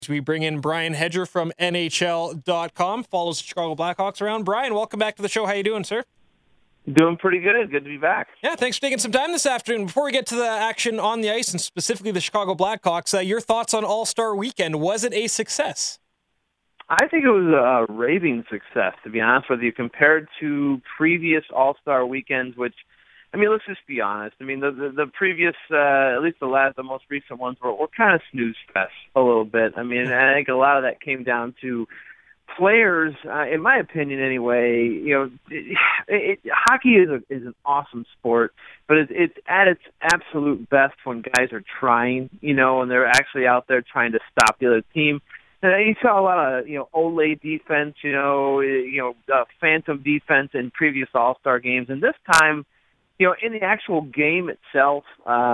We bring in Brian Hedger from NHL.com, follows the Chicago Blackhawks around. Brian, welcome back to the show. How you doing, sir? Doing pretty good. Good to be back. Yeah, thanks for taking some time this afternoon. Before we get to the action on the ice, and specifically the Chicago Blackhawks, your thoughts on All-Star Weekend. Was it a success? I think it was a raving success, to be honest with you, compared to previous All-Star weekends, which, I mean, let's just be honest. I mean, the previous, at least the most recent ones were kind of snooze fest a little bit. I mean, I think a lot of that came down to players, in my opinion anyway. You know, hockey is an awesome sport, but it's at its absolute best when guys are trying, you know, and they're actually out there trying to stop the other team. And you saw a lot of, Olay defense, phantom defense in previous All-Star games. And this time, in the actual game itself,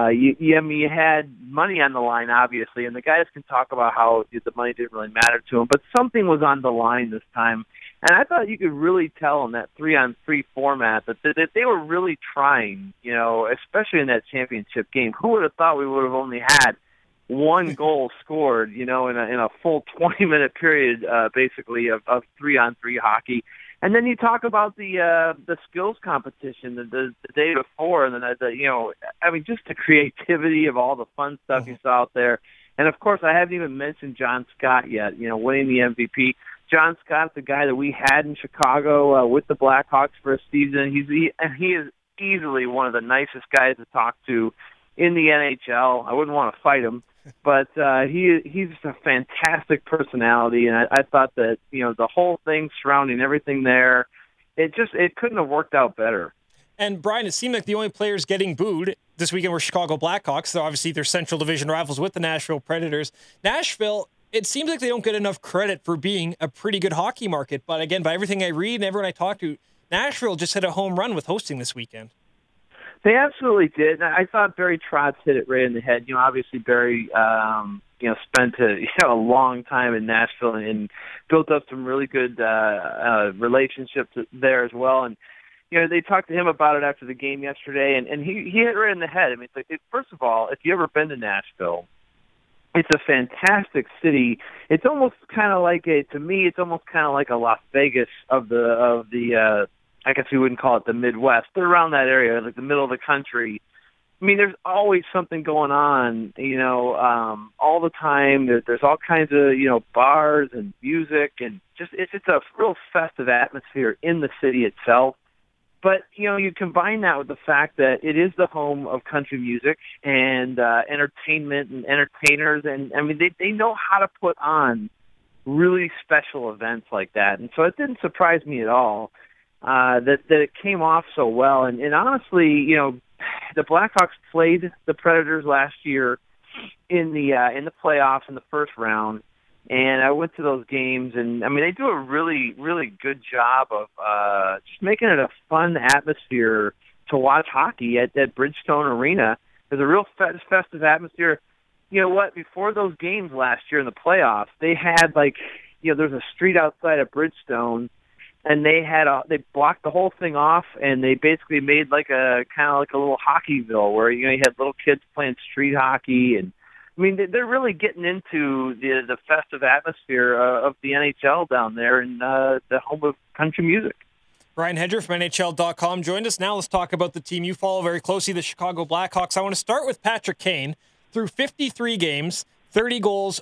you had money on the line, obviously, and the guys can talk about how the money didn't really matter to them, but something was on the line this time. And I thought you could really tell in that 3-on-3 format that they were really trying, especially in that championship game. Who would have thought we would have only had one goal scored, in a full 20-minute period, basically, of 3-on-3 hockey. And then you talk about the skills competition the day before, and then just the creativity of all the fun stuff you saw out there. And of course, I haven't even mentioned John Scott yet. Winning the MVP. John Scott's the guy that we had in Chicago with the Blackhawks for a season. He is easily one of the nicest guys to talk to in the NHL. I wouldn't want to fight him. But he's a fantastic personality, and I thought that the whole thing surrounding everything there, it couldn't have worked out better. And Brian, it seemed like the only players getting booed this weekend were Chicago Blackhawks. So obviously they're Central Division rivals with the Nashville Predators. Nashville, it seems like they don't get enough credit for being a pretty good hockey market. But again, by everything I read and everyone I talk to, Nashville just hit a home run with hosting this weekend. They absolutely did. I thought Barry Trotz hit it right in the head. Obviously Barry, spent a long time in Nashville and built up some really good relationships there as well. And they talked to him about it after the game yesterday, and he hit it right in the head. I mean, first of all, if you ever been to Nashville, it's a fantastic city. It's almost kind of like it's almost kind of like a Las Vegas of the. I guess we wouldn't call it the Midwest, but around that area, like the middle of the country. I mean, there's always something going on, all the time. There's all kinds of, bars and music, and it's a real festive atmosphere in the city itself. But, you combine that with the fact that it is the home of country music and entertainment and entertainers, and I mean, they know how to put on really special events like that. And so it didn't surprise me at all that it came off so well. And honestly, the Blackhawks played the Predators last year in the playoffs in the first round, and I went to those games, and I mean they do a really, really good job of just making it a fun atmosphere to watch hockey at Bridgestone Arena. There's a real festive atmosphere. You know what? Before those games last year in the playoffs, they had there's a street outside of Bridgestone. And they blocked the whole thing off, and they basically made like a little hockeyville where you had little kids playing street hockey, and I mean they're really getting into the festive atmosphere of the NHL down there in the home of country music. Brian Hedger from NHL.com joined us. Now let's talk about the team you follow very closely, the Chicago Blackhawks. I want to start with Patrick Kane. Through 53 games, 30 goals,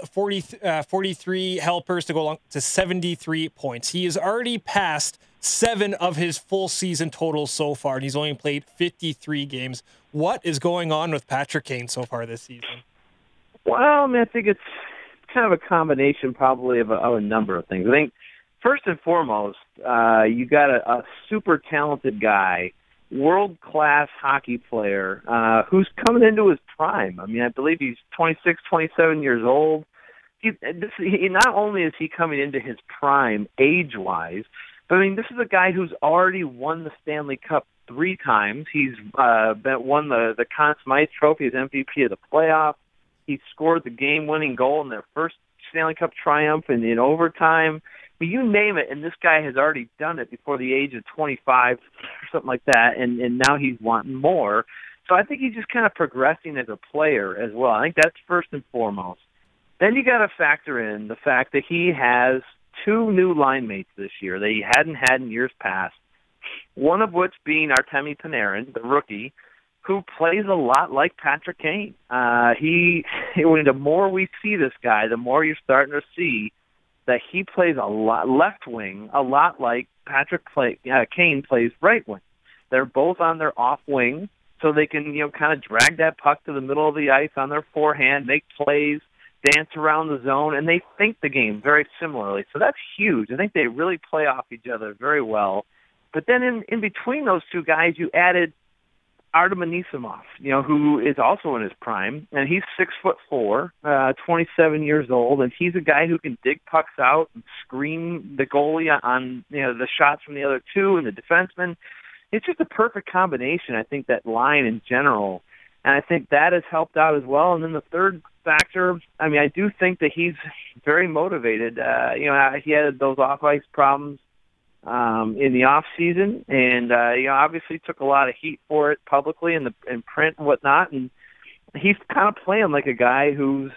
43 helpers to go along to 73 points. He has already passed 7 of his full season totals so far, and he's only played 53 games. What is going on with Patrick Kane so far this season? Well, I mean, I think it's kind of a combination probably of a number of things. I think first and foremost, you got a super talented guy, world-class hockey player who's coming into his prime. I mean, I believe he's 26, 27 years old. He not only is he coming into his prime age-wise, but I mean, this is a guy who's already won the Stanley Cup 3 times. He's won the Conn Smythe Trophy as MVP of the playoffs. He scored the game-winning goal in their first Stanley Cup triumph in overtime. But you name it, and this guy has already done it before the age of 25 or something like that, and now he's wanting more. So I think he's just kind of progressing as a player as well. I think that's first and foremost. Then you got to factor in the fact that he has two new line mates this year that he hadn't had in years past, one of which being Artemi Panarin, the rookie, who plays a lot like Patrick Kane. The more we see this guy, the more you're starting to see that he plays a lot left wing, a lot like Kane plays right wing. They're both on their off wing, so they can kind of drag that puck to the middle of the ice on their forehand, make plays, dance around the zone, and they think the game very similarly. So that's huge. I think they really play off each other very well. But then in between those two guys, you added Artem Anisimov, who is also in his prime, and he's 6'4", 27 years old, and he's a guy who can dig pucks out and screen the goalie on the shots from the other two and the defenseman. It's just a perfect combination. I think that line in general, and I think that has helped out as well. And then the third factor, I do think that he's very motivated. He had those off ice problems in the off season, and obviously took a lot of heat for it publicly in print and whatnot. And he's kind of playing like a guy who's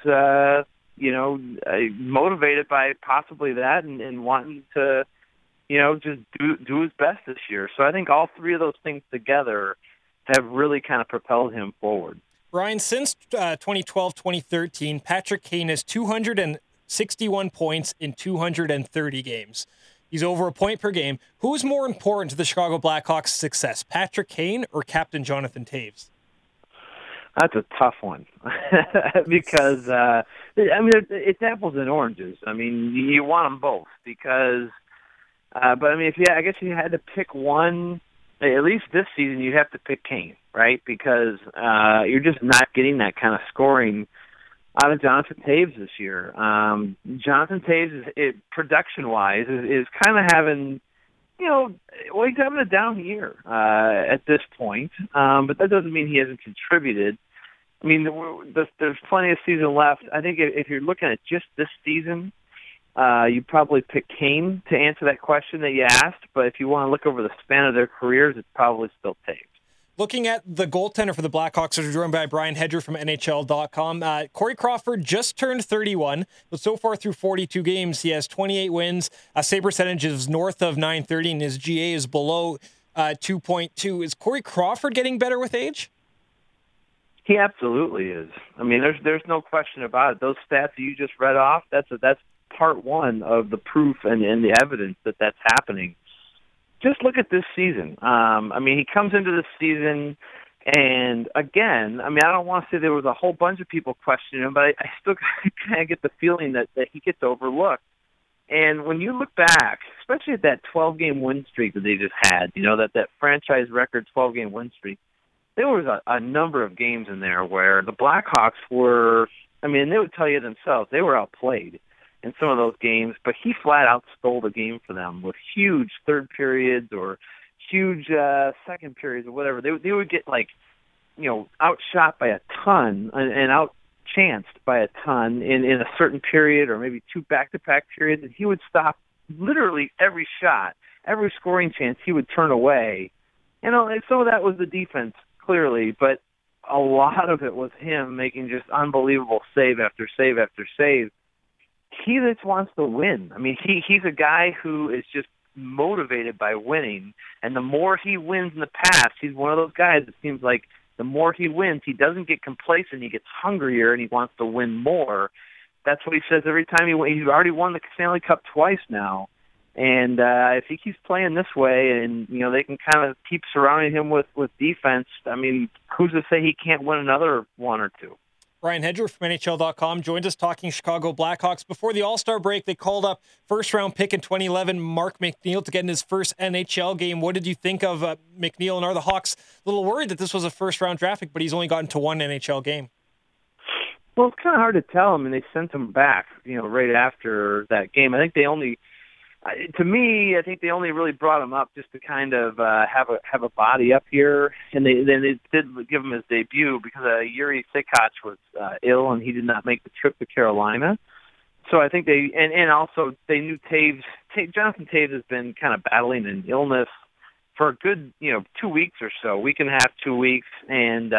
motivated by possibly that and wanting to just do his best this year. So I think all three of those things together have really kind of propelled him forward. Brian, since 2012-2013, Patrick Kane has 261 points in 230 games. He's over a point per game. Who is more important to the Chicago Blackhawks' success, Patrick Kane or Captain Jonathan Toews? That's a tough one because, it's apples and oranges. You want them both because, I guess if you had to pick one, at least this season, you'd have to pick Kane, right? Because you're just not getting that kind of scoring out of Jonathan Toews this year. Jonathan Toews, production-wise, is kind of having, he's having a down year at this point. But that doesn't mean he hasn't contributed. There's plenty of season left. I think if you're looking at just this season, you probably pick Kane to answer that question that you asked. But if you want to look over the span of their careers, it's probably still Toews. Looking at the goaltender for the Blackhawks, we're joined by Brian Hedger from NHL.com. Corey Crawford just turned 31, but so far through 42 games, he has 28 wins. Save percentage is north of .930, and his GA is below 2.2. Is Corey Crawford getting better with age? He absolutely is. There's no question about it. Those stats that you just read off, that's part one of the proof and the evidence that that's happening. Just look at this season. He comes into this season, and again, I don't want to say there was a whole bunch of people questioning him, but I still kind of get the feeling that he gets overlooked. And when you look back, especially at that 12-game win streak that they just had, that franchise record 12-game win streak, there was a number of games in there where the Blackhawks were, they would tell you themselves, they were outplayed in some of those games, but he flat out stole the game for them with huge third periods or huge second periods or whatever. They would get outshot by a ton and outchanced by a ton in a certain period or maybe two back-to-back periods, and he would stop literally every shot, every scoring chance he would turn away. And some of that was the defense, clearly, but a lot of it was him making just unbelievable save after save after save. He just wants to win. He's a guy who is just motivated by winning, and the more he wins in the past, he's one of those guys that seems like the more he wins, he doesn't get complacent, he gets hungrier, and he wants to win more. That's what he says every time he's already won the Stanley Cup twice now, and if he keeps playing this way, and they can kind of keep surrounding him with defense, who's to say he can't win another one or two? Brian Hedger from NHL.com joins us talking Chicago Blackhawks. Before the All-Star break, they called up first-round pick in 2011, Mark McNeil, to get in his first NHL game. What did you think of McNeil, and are the Hawks a little worried that this was a first-round draft pick, but he's only gotten to one NHL game? Well, it's kind of hard to tell. They sent him back, right after that game. I think they only really brought him up just to kind of have a body up here, and they did give him his debut because Yuri Sikoch was ill and he did not make the trip to Carolina. So I think they also they knew Toews. Jonathan Toews has been kind of battling an illness for a good 2 weeks or so, week and a half, 2 weeks, and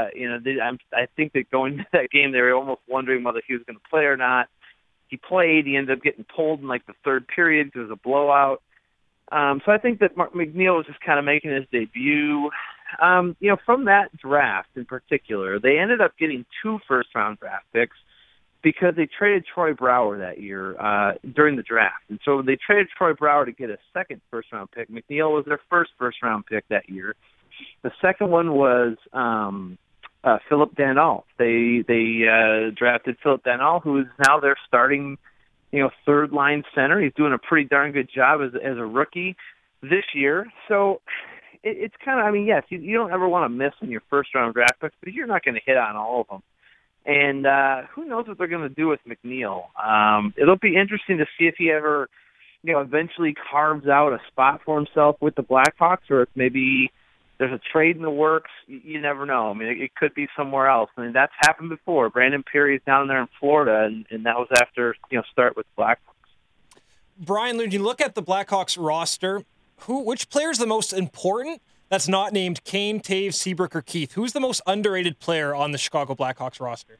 I think that going into that game, they were almost wondering whether he was going to play or not. He played. He ended up getting pulled in like the third period because it was a blowout. So I think that Mark McNeil was just kind of making his debut. From that draft in particular, they ended up getting 2 first-round draft picks because they traded Troy Brouwer that year during the draft. And so they traded Troy Brouwer to get a second first-round pick. McNeil was their first first-round pick that year. The second one was Philip Danault. They drafted Philip Danault, who is now their starting third-line center. He's doing a pretty darn good job as a rookie this year. So it's kind of, yes, you don't ever want to miss on your first-round draft picks, but you're not going to hit on all of them. And who knows what they're going to do with McNeil. It'll be interesting to see if he ever, eventually carves out a spot for himself with the Blackhawks, or if maybe there's a trade in the works. You never know. It could be somewhere else. That's happened before. Brandon Perry is down there in Florida, and that was after, start with the Blackhawks. Brian, when you look at the Blackhawks roster, which player is the most important that's not named Kane, Taves, Seabrook, or Keith? Who's the most underrated player on the Chicago Blackhawks roster?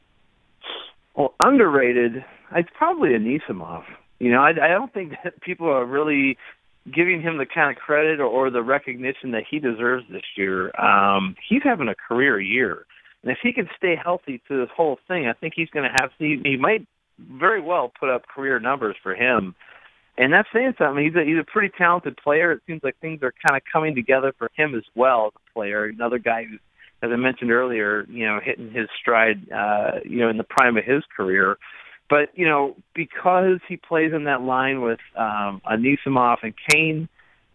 Well, underrated, it's probably Anisimov. I don't think that people are really giving him the kind of credit or the recognition that he deserves this year. He's having a career year. And if he can stay healthy through this whole thing, I think he's going to he might very well put up career numbers for him. And that's saying something. He's a pretty talented player. It seems like things are kind of coming together for him as well as a player. Another guy who's, as I mentioned earlier, hitting his stride, in the prime of his career. But, because he plays in that line with Anisimov and Kane,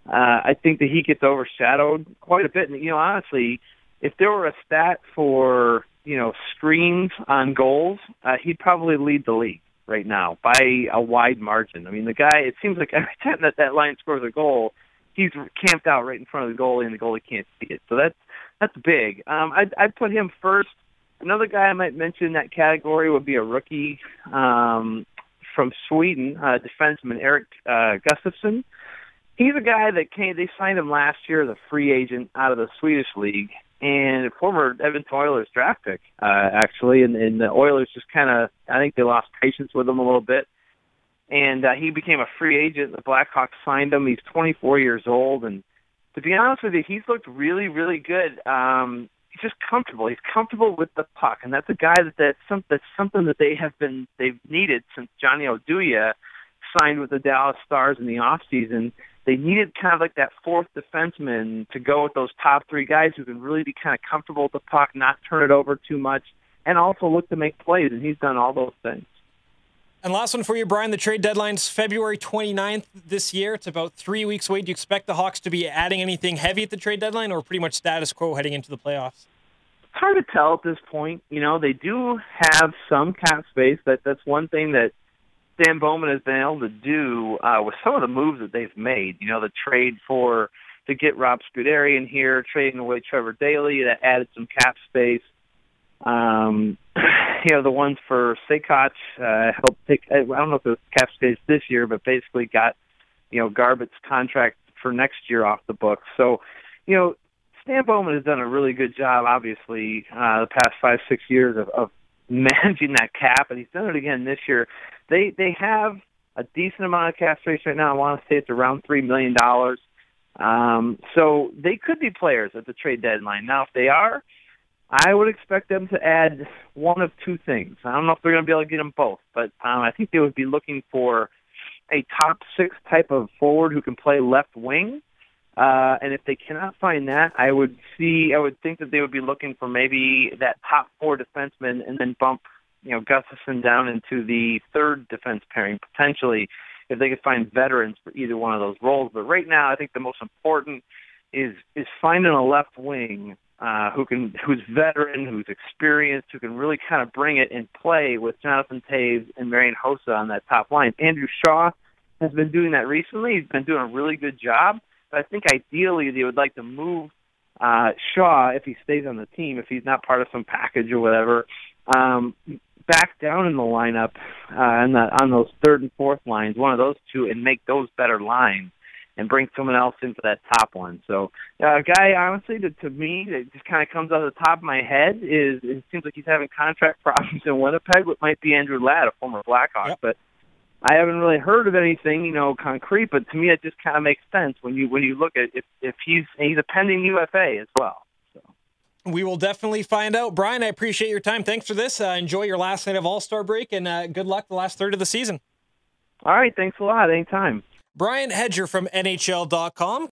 I think that he gets overshadowed quite a bit. And, honestly, if there were a stat for, screens on goals, he'd probably lead the league right now by a wide margin. The guy, it seems like every time that line scores a goal, he's camped out right in front of the goalie, and the goalie can't see it. So that's big. I'd put him first. Another guy I might mention in that category would be a rookie from Sweden, defenseman Erik Gustafsson. He's a guy that they signed him last year as a free agent out of the Swedish league, and a former Edmonton Oilers draft pick, actually. And the Oilers just I think they lost patience with him a little bit. And he became a free agent. The Blackhawks signed him. He's 24 years old. And to be honest with you, he's looked really, really good. He's just comfortable. He's comfortable with the puck. And that's a guy that's something that they've needed since Johnny Oduya signed with the Dallas Stars in the offseason. They needed kind of like that fourth defenseman to go with those top 3 guys who can really be kind of comfortable with the puck, not turn it over too much, and also look to make plays, and he's done all those things. And last one for you, Brian. The trade deadline's February 29th this year. It's about 3 weeks away. Do you expect the Hawks to be adding anything heavy at the trade deadline, or pretty much status quo heading into the playoffs? It's hard to tell at this point. They do have some cap space. That's one thing that Stan Bowman has been able to do with some of the moves that they've made. The trade to get Rob Scuderi in here, trading away Trevor Daley, that added some cap space. The ones for Sejkoc helped take, I don't know if it was cap space this year, but basically got, Garbutt's contract for next year off the books. So, Stan Bowman has done a really good job, obviously, the past 5-6 years of managing that cap, and he's done it again this year. They have a decent amount of cap space right now. I want to say it's around $3 million. So they could be players at the trade deadline. Now, if they are, I would expect them to add one of 2 things. I don't know if they're going to be able to get them both, but I think they would be looking for a top 6 type of forward who can play left wing. And if they cannot find that, I would think that they would be looking for maybe that top 4 defenseman and then bump, Gustafsson down into the third defense pairing, potentially, if they could find veterans for either one of those roles. But right now, I think the most important is finding a left wing who's veteran, who's experienced, who can really kind of bring it and play with Jonathan Toews and Marian Hossa on that top line. Andrew Shaw has been doing that recently. He's been doing a really good job. But I think ideally they would like to move Shaw, if he stays on the team, if he's not part of some package or whatever, back down in the lineup on those third and fourth lines, one of those 2, and make those better lines. and bring someone else into that top one. So a guy, honestly, to me, that just kind of comes out of the top of my head is it seems like he's having contract problems in Winnipeg. What might be Andrew Ladd, a former Blackhawk, Yep. but I haven't really heard of anything, concrete. But to me, it just kind of makes sense when you look at if he's a pending UFA as well. So we will definitely find out. Brian, I appreciate your time. Thanks for this. Enjoy your last night of All-Star break, and good luck the last third of the season. All right, thanks a lot. Anytime. Brian Hedger from NHL.com.